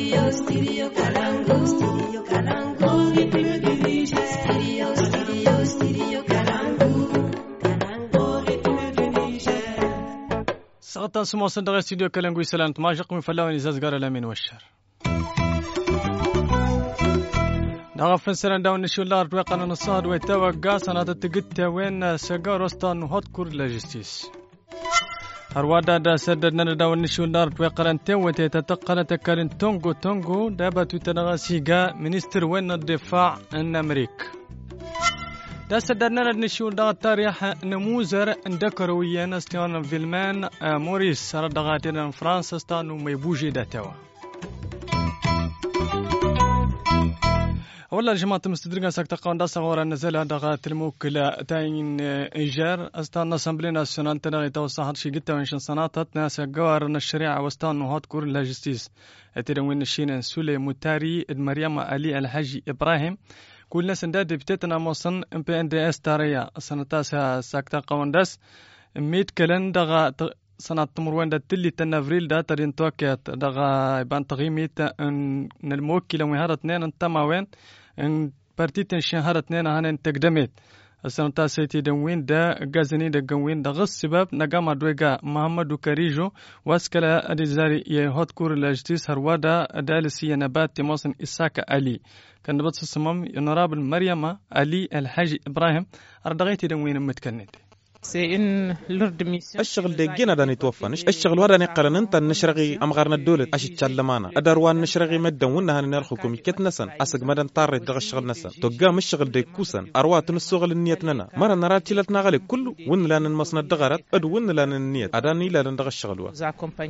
سقطان سمو صندوق استوديو كالانغوي سلامت ماجق من فلاوين إزاز قال الأمين والشر نغفن سران داون نشو الله رتوقعنا نصاد ويتوقع سنة تقت وين سجار وسطان وهات كور لاجستيس هروادا دا سددنا داون نشو الله رتوقعنا توتي تتقل تكالن تونغو دابا تتنغسيقا منستر وين الدفاع ان أمريك دا سددنا نشو دا تاريخ نموزر اندكرويا نستيان فيلمان موريس ردغاتنا فرنسا ستانو ميبوجي دا توا والله جماعة مستدرجة سكتة قاندا صغورا نزل دغات الموكلة تاين إيجار أستان أسمبلي ناسيونال تناغي توصحت شي قلت وإنشان صناطت ناس جوار الشريعة واستان نهات كور لاجستيس أتدوين الشين سولي متاري مريم علي الحاج إبراهيم كل ناس نداد بتتنا موصن بي ان دي اس تاريا سنتاسها سكتة قانداس ميت كلن دغا سنة تمروان دا تلي تنافريل دا ترين توكيات دغا يبان تغيميت ان الموكلة وهارة اثنين انتما وين ان بارتيتن شهارة اثنين هانن تقدمت السنة تاسيتي دوين دا غازني دا قوين دا غص سباب نقام دويقا محمد كاريجو واسكلا ادزاري يهود كور لاجتيس هروادا دالسي نبات تموسن إساك علي كان نبات السمام ينرابل مريم علي الحاج إبراهيم أردغيتي دوين متكنت الشغل دقينا داني توفنش الشغل وراني قرن انت نشرغي امغارنا الدولة اش تشلمانا ادروان نشرغي مدن ونها نرخكم كت نسن اسق مدن طاري دغ الشغل نسن توقام الشغل دي كوسن اروات نسوغل النيتنا مرة نرى تشيلتنا غالي كله ون لان المصنع دغرت اد ون لان النيت اداني لان دغ الشغل وا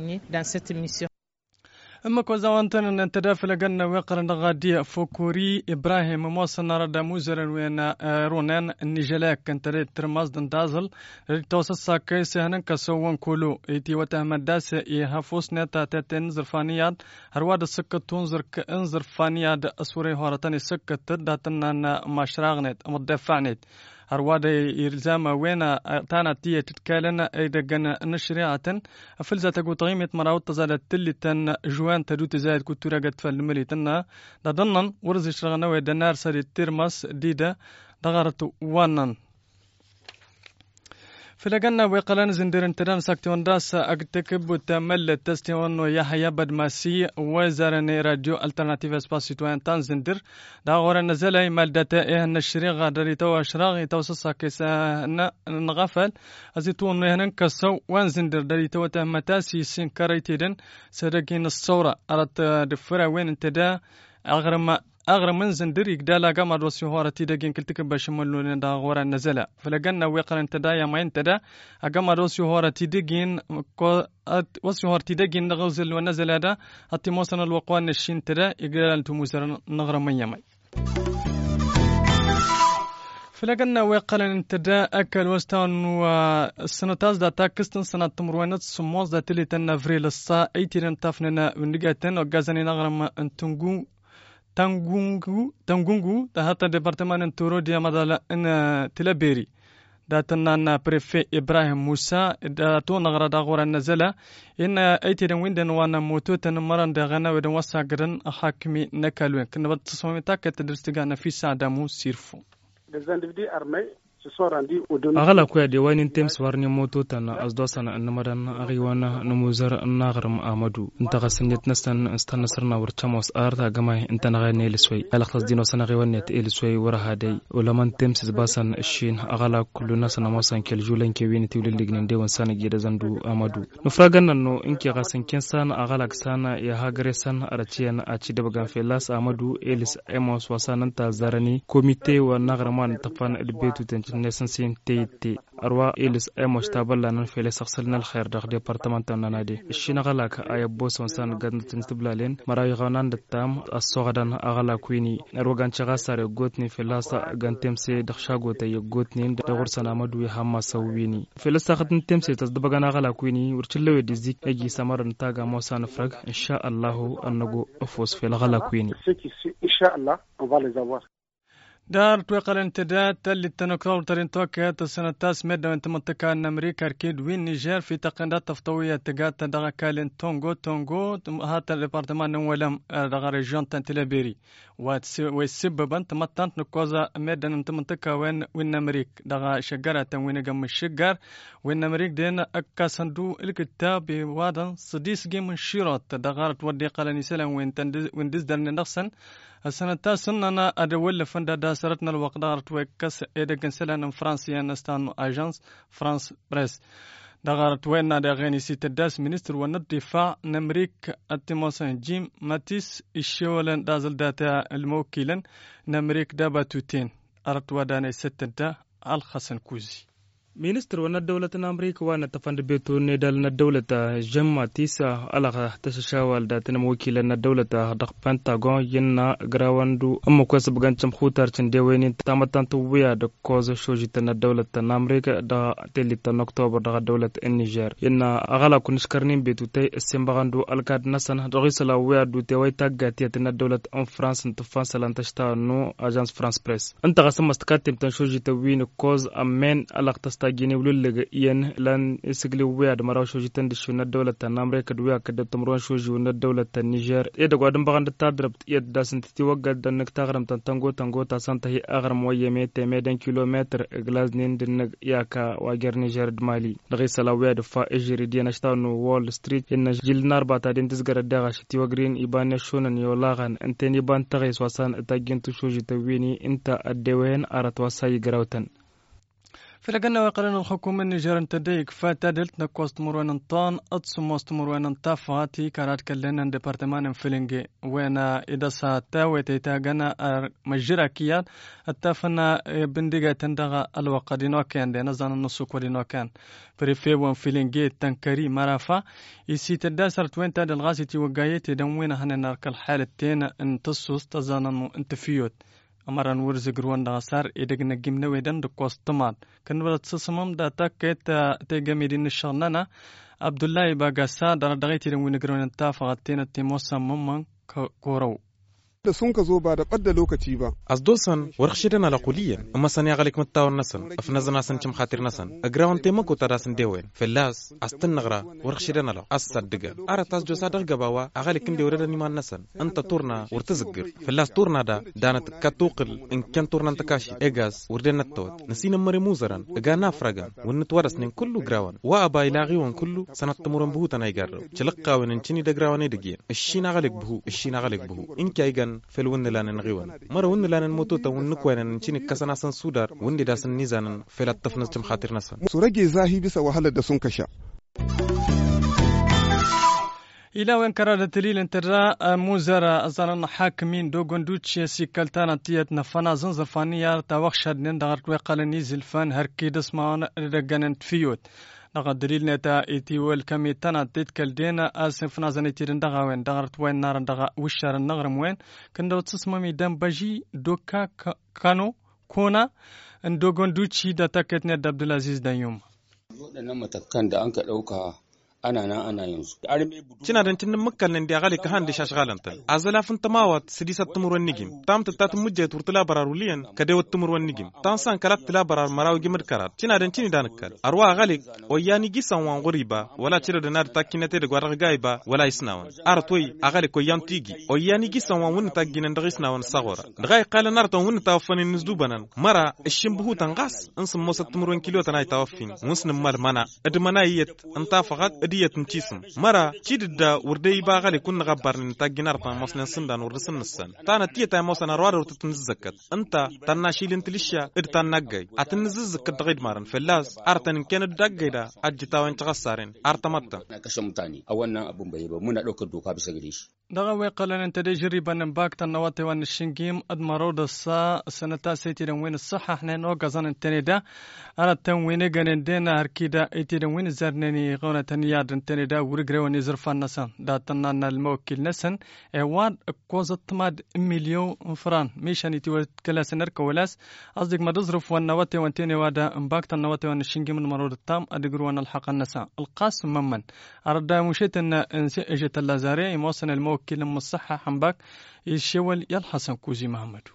أما كوزاوانتن أن تدافع لجنة وقرن غادية فوكوري إبراهيم موصلنا ردا موزر وين رونان النجلاك كان تريد ترمز دندازل توصل كيس هنن كسوون كلو إتي وتهم داس يهفوس نتا تنزر فانياد هرواد السكة تنزر كأنزر فانياد أسوري هارتاني سكة تداتنا مشراغنت مدفعنت هرواد يلزام وين تانا تيه تتكالن ايدا جن نشريعة فلزة تقو طغيمة مراوت تزالت تلي تن جوان تدو تزايد كتورا قد فالملي تنا دادنن ورز يشرغنا ويدنار سري تيرماس ديدا دغارت وانن فلقنا وقلنا زندرن تران ساكتون داس اكتكب وتمل تستيون ويحيى بدماسي وزارني راديو الترناتيف اسباس سيتوان تان زندر دا غور نزل مال داتا ايه نشري غادري تو اشراغي توسسا كيسا نغفل ازيتون هنن كسو وان زندر دري تو تهمتاسي سين كاريتيدن سرقين الصوره ارت دفرا وين انتدا أغرم من زندر يقدالا قام الرسي هورتي دقين كلتك بشمولون دا غورا نزلا فلقنا ويقرن تدا يا ما انتدا قام الرسي هورتي دقين وسي هورتي دقين نغوزل ونزل هذا حتى موصلنا الوقوان الشين تدا يقدالا انتموزر نغرم من يمي فلقنا ويقرن انتدا أكل وستان والسنتاز دا تاكستن سنة تمروينات سموز دا تلي تنافريل الصا ايتيرن تافننا ونقاتن وقازاني نغرم انتنقو تانغونغو تحت ديبارتمان تورو دي مدالا ان تلابيري داتنا بريفي ابراهيم موسى داتو نغرا داغورا نزلا ان ايتي ويندن وانا موتوتن مران دغنا ودن وساغرن حاكمي نكالوين كن بتصومي تاكت درستغا في سادامو سيرفو دزاندبدي ارمي أغلى كوي ديوان تيمس وارني موتو تنا أصدوسنا إن مدن أغيوانا نموزر الناغرم آمدو انت غسنيت نستن استنصرنا ورتشاموس أرتا جماعي انت نغني لسوي على خلاص دينو سنة غيوانيت إلسوي ورها دي ولمن تيمس زباسن الشين أغلى كل الناس نموسن كالجولين كوين تولي لجنين ديوان سنة جيدا زندو آمدو نفرغن إنه إنكي غسن كنسان أغلى كسانا يهاجرسن أرتشين أتشي دبغان في لاس آمدو إلس إموس وسان انت زارني كوميتي وناغرمان تفان البيتو نسنسين تي أروا إلس أمش تابلا ننفيل سخسلنا الخير داخل ديبارتمان نادي الشينا غلاك أي بوس ونسان قد تنتبلالين مراي غانان دتام الصغدان أغلا كويني أروغان شغاسار يغوتني في لاسا غان تمسي دخشاغو تي يغوتني دغورسان أمدوي هما سويني في لاسا خطن تمسي تصدبغان أغلا كويني ورشلوي ديزيك أجي سمار نتاغا موسان فرق إن شاء الله أنغو أفوس في الغلا كويني إن شاء الله on va les avoir. دار توقع الانتداد اللي تنكرر ترين توكية السنة تاس مدة وانت منطقة ان امريكا اركيد وين نيجر في تقنيات تفطوية تقات دغا كالين تونغو هاتا الديبارتمان ولم دغا ريجيون تنتلابيري ويسبب انت مطانت نكوزا مدة انت منطقة وين امريك دغا شجرة وين قم الشجر وين امريك دين اكا صندوق الكتاب وادا صديس جيم شيرات دغا تودي قال نسلا وين ديز درن نقصن السنة تاسن أنا أدول فندا داسرتنا الوقدار توكس إذا كنسلنا فرنسيا نستان أجانس فرانس بريس دغارت وين دغاني سيت الداس منستر والدفاع نمريك التموسن جيم ماتيس الشولن دازل داتا الموكلن نمريك دابا توتين أردت وداني ستة الخسن كوزي مينستر ون الدولة أمريكا وانا تفند بيتو ندال الدولة جمع تيسا على تشاول داتنا موكيلا الدولة دق بنتاغون ينا غراواندو أما كويس بغان تمخوتار تنديوين تامتان تويا دكوز شوجيتنا الدولة أمريكا دا تليتان أكتوبر دا دولة النيجر ينا أغالا كنشكرنين بيتو تي السنبغاندو الكاد نسان رغيس لاويا دو تيوي تاقاتيتنا الدولة أم فرانس انتفانس لانتشتا نو أجانس فرانس بريس انت غسم استكاتم تنشوجيتوين كوز أمين ألاقتستا جيني ولولغ ين لان اسغلي وياد مراو شوجي تندشو الدولة امريكا دويا كد تمرون شوجي الدولة النيجر يد غادم بغاند تادرب يد داسنت تي وغد دنك تغرم تانغو تاسانتا هي اغرم ويمي تمدن كيلومتر غلازنين دنك ياكا واجر نيجر دمالي دغي سلاوياد فا اجري ديناشتانو وول ستريت ان جيل ناربا تادين تزغر دغاش تي وغرين ايبان شونن يولاغان انتني بان تغيس وسان تاجنتو شوجي تويني انت ادوين ارت وساي غراوتن في لقنا وقالنا الحكومة النيجر انتديك فاتدلت نكوست مروان انطان اتصموست مروان انطافاتي كارات كلنا ديبارتمان فيلنجي وينا إذا ساتاوي تيتاقنا مجرى كيان اتفنا بندقة تندغى الوقدينو كان دي نزان النسوك ودينو كان بريفي وان فيلنجي تنكري مرافا يسي تداسر توين تاد الغاسي تيوغايتي دموين هننارك الحالة تين انتصوص تزاننو انتفيوت أمران ورزق روان دغسار إدقنا جمنا ويدن دكوستمان كان بلد سسمم دا تاكيت تيجاميدين الشغنانا عبد الله باقاسا دار دغيتي لوين قرون انتافغتين التيموسا ممان كورو da sun ka zo ba da ɓadda lokaci ba. Asdosan warkhshidana la quliyan amma sani agalik mattawar nasan afnazana san chim khatir nasan agrawan temako tarasan dewen fellas astan nagra warkhshidana la asaddiga ara tasjo sadar gabawa agalik inde warada niman nasan anta turna wartazgir fellas turna da danat katuqil in kan turna takashi egas wardenattot nasina mari muzaran agana fragan wannat warasnin kullu grawan wa aba ilaghi wan kullu sanat tumuran buhu tanay garro chilqa wan chini da grawan edigiyan ishina agalik buhu inka igan فلون لان نغيوان مرة ون لان موتوتا ونكوان نشيني كسنا سن سودار وندي داسن نيزان فلا تفنس تم خاطر نسان سورجي زاهي بس وحلا دسون كشا إلى وين كرر دليل انترا موزر أزارن حاكمين دوغون دوتشي سيكالتانا تيت نفنا زنزر فانيار تاوخشاد نندغر وقال نيزل فان هركي دسمان رجان فيوت نقد دليل نتا إتيول كمي تنا تتكل دينا أسفنا زنيتيرن دغا وين دغرت وين نار دغا وشار النغرم وين كندو تسممي دم بجي دوكا كانو كونا دوغون دوتشي دا تاكتنا عبد العزيز دايوم waɗannan matakan da an ka ɗauka ana yin su cina dan tin makkal nan da gali ka hande shashgalantan azala fun tamawat sidisa tumurwan nigim tam tatat mujje turtula bararuliyan kade wat tumurwan nigim tan san kalat tila barar maraw gimad karat cina dan cini dan kal arwa gali o yani gisan wan guriba wala cira da nar takinate da gwarar gaiba wala isnawan artoy agali ko yantigi o yani gisan wan wun taginan da isnawan sagora dgai qala nar tan wun tawaffani nizdubanan mara ishimbuhu tangas ansum mosat tumurwan kilo tanay tawaffin musnim mal mana admana yet anta faqat diyat ntisum mara cidda wurdey ba gali kun gabarnin taginar ta mosnan sundan wursin nisan tana tiyata mosana rawar tutun zakat anta tanna shilin tilisha idtan nagay atin zizzakat dagid maran fellas artan ken daggayda ajtawan tagassaren artamatta na kashe mutane a wannan abun bai ba muna daukar doka bisa gare shi daga way qalan anta tajriban bakta nawati wan shingim admaro da sanata saytiran win sahahna no gazan tanida ara tanwine ganen dena arkida itiran win zarnani qona taniya تنتني دا ورغرو نزر فنسان دا تنان الموكل نسن واد كوزت ماد مليون فران ميشاني تي كلاس نرك ولاس قصدك ما تزرف والنواتي وانتني وادا امباكت النواتي والشنجي من مرود التام ادغرو ان الحق النساء القاسم ممن ارد مشيت ان اجت اللازاري موصن الموكل مصحح امباك يشول يالحسن كوزي محمد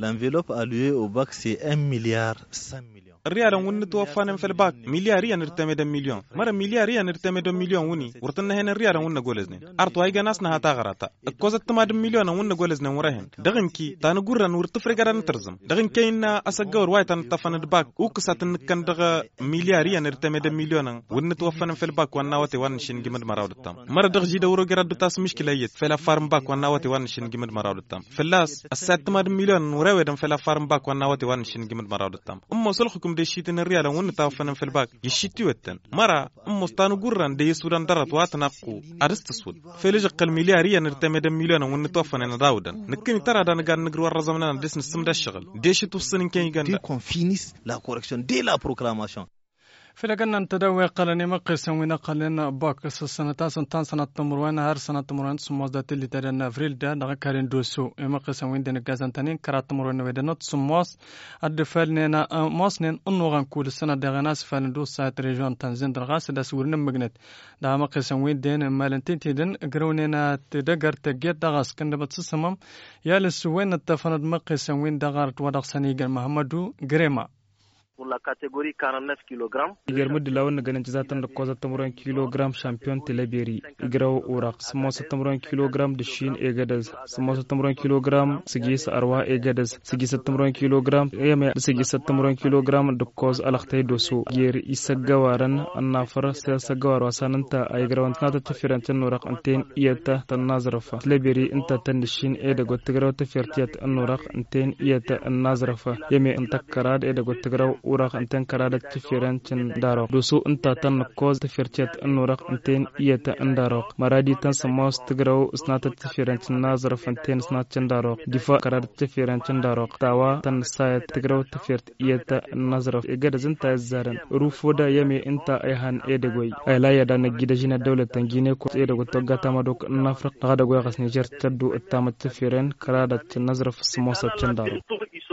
L'enveloppe allouée au bac c'est 1,1 milliard. الريال ون توفان في الباك ملياريا نرتمد مليون مرة ملياريا نرتمد مليون وني ورتنا هنا الريال ون قولزني أرتو هاي ناسنا هتا غراتا الكوزة تماد مليون ون قولزنا ورهن دغن كي تانقرا نور تفرق نترزم دغن كينا أسجور وايت نتفن الباك وكسات نكن دغ ملياريا نرتمد مليون ون توفان في الباك وناوتي وانشين جمد مراود التام مرة دغ جيدا ورو جراد بتاس مشكلة يت فلا فارم باك وناوتي وانشين جمد مراود التام فلاس السات تماد مليون وراودن فلا فارم باك وناوتي وانشين جمد مراود التام صلحكم دي شيتن الريال ون توفن في الباك يشيتي وتن مرة مستانو قران دي سودان درت واتناقو أرستسود فلجق الملياريا نرتمد مليون ون توفن نراودن نكني ترى دان قال نقروا الرزمنا ديس نستمد الشغل ديش توصلن كاين قال qu'on finisse la correction dès la proclamation. فلقنا نتداوي قلني مقيسا وين قلنا باك السنة تان سنة تمروين هر سنة تمروين سموزات اللي تدنا أفريل دا دغا كارين دوسو مقيسا وين دنا غازان تانين كرات تمروين ويدنوت سموس الدفالنينا موسنين انو غنكول السنة دغناس فالندوس ساعت ريجون تنزين درغاس دا سورنا مغنت دا مقيسا وين دين مالنتين تيدن قرونينا تدقر تقيت دغاس كندبت سسمم يالس وين التفند مقيسا وين دغارت ودغ سنيقل محمدو غريما pour la catégorie 49 kg. Igermud lawan ganin jazatan da koza tamuran kilogram champion teleberi igraw uraq smosa tamuran kilogram de shin egadas smosa tamuran kilogram sigis arwa egadas sigis tamuran kilogram yame sigis tamuran kilogram de koz alaxtay dosu yer isagawaran annafar sagawar wasananta aygrawan tnata tifirantan uraq anten iyata tanazrafa teleberi inta tanishin eda gotigraw tifirtiyat anuraq anten iyata annazrafa yame antakarad eda gotigraw ورق انتن كرادة تفيران تن دارق دوسو انتا تن كوز تفيرتيات انورق انتن ايتا اندارق مرادي تن سماس تقرأو اسنات تفيران تن نازر فانتين اسنات تن دارق دفاع كرادة تفيران تن دارق تاوا تن سايت تقرأو تفيرت ايتا النازر ايقاد زنتا الزارن روفو دا يمي انتا ايهان ايدقوي ايلا يدان جيدا جينا دولة تنجيني كوز ايدقو توقع تامدوك نافرق نغادا قوي غس نيجر تدو التامد تفيران كرادة نازر في سموسة تن دارق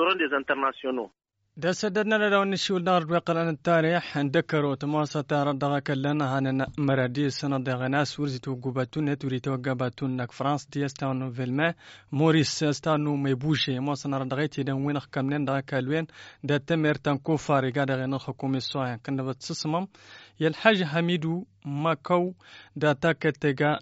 دا سددنا لو نشيل نار بقلنا التاريخ ذكروا تماسة تردغا كلنا هن مرادي سنة دغناس ورزتو قباتون توريتو قباتون نك فرانس ديستانو فيلما موريس استانو ميبوشي ما سنة ردغيتي دون وين خكمنين دا كالوين دا تمر تنكو فارقا دا غينا حكومي الصويا كنا بتسسمم يالحاج حميدو ماكو دا تاكتغا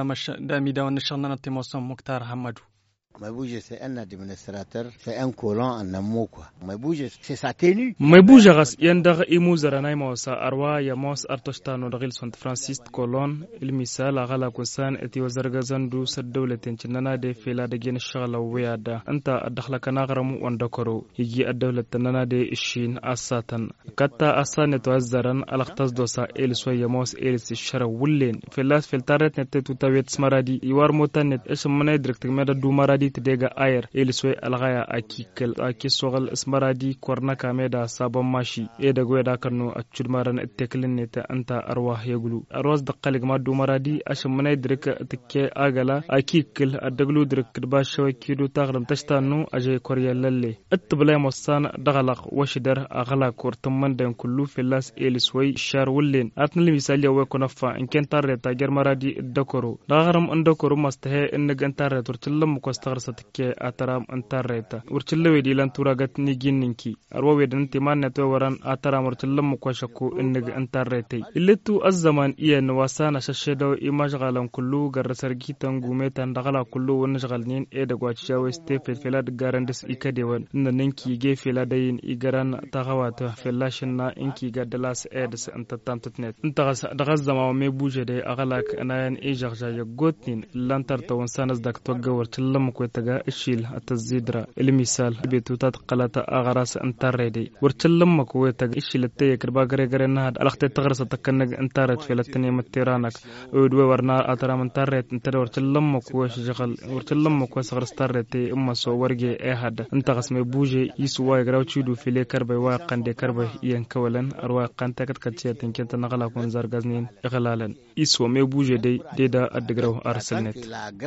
دا ميداو نشغلنا تيموسم مختار حمدو Maïbouge, c'est un administrateur, c'est un colon en amour, quoi. Maïbouge, c'est sa tenue. Maïbouge, yandar imuzara naimosa arwa yamos artostano dagil sont Francis colon ilmisal agala kusan eti wazargazandu sadawlatin chinana de fela de gen shagala wiyada anta adakhla kana garamu wandakoro yigi adawlatan nana de ishin asatan katta asane tawazzaran alaqtas dosa el soyamos el shara wullen felas filtaret net tutawet smaradi iwar motanet esmane direct meda du maradi تدega ayer eliswe algaya akikal akisogal smaradi korna kameda sabon mashi e da goyda kanu a chudmaran teklineta anta arwah yagulu arwas daqalig madu maradi asham manay direk tikke agala akikal adaglu direk ba shawakidu taglam tashtanu aje korya lalle atbala mosan dagalaq washidar agala kortumman den kullu filas eliswe shar wullin atnal misali wa kunafa in kan tarreta germaradi dakoro dagaram andakoro mastahe in gantarre turtillam ko satke ataram antarreta urchillewe dilan turagat ni ginninki arwawe dan timanna to waran ataram urchillam ko shakku innig antarrete illatu azzaman iyan wasana shashedo imashgalan kullu garasargi tangume tan dagala kullu wonashgalnin e dagwa chawe stepe felad garandes ikadewan nanenki ge feladayin igaran tagawata felashna inki gadalas eds antatantnet intagas dagazzama me bujede agalak anayan e jarja yagotnin lantar tawon sanas dak togawar chillam ko taga ishil atazidra المثال بيتوتات قلات أغراس انتردي ورتلم مكوي تج ishilate kirba gare gare nahad alaqte tagrasa takkanag antarat filatni matiranak udwe warna ataram antaret antar wartلم مكوي شغل ورتلم مكوي صغرستارتي اما سو ورجي احد انت قسم بوجي يسوا يغراو تشودو فيلي كربي واقنده كربي ين كولن اروا قنتك كتيتن كنت نغلا كون زرغزنين اغلالا يسوا مي بوجي دي دا ادغراو ارسلنت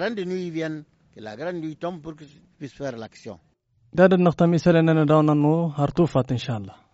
la grande nuit tombe pour que je puisse faire l'action. داد النقطة مثلا أننا دعونا نو هرطوفات إن شاء الله.